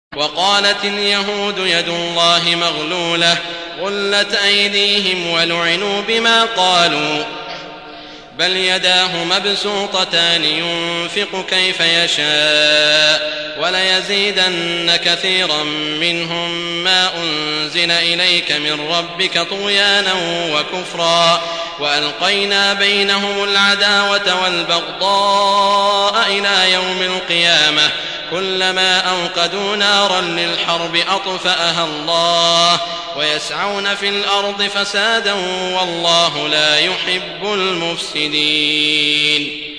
وقالت اليهود يد الله مغلولة غلت أيديهم ولعنوا بما قالوا بل يداه مبسوطتان ينفق كيف يشاء وليزيدن كثيرا منهم ما أنزل إليك من ربك طغيانا وكفرا وألقينا بينهم العداوة والبغضاء إلى يوم القيامة كلما أوقدوا نارا للحرب أطفأها الله ويسعون في الأرض فسادا والله لا يحب المفسدين.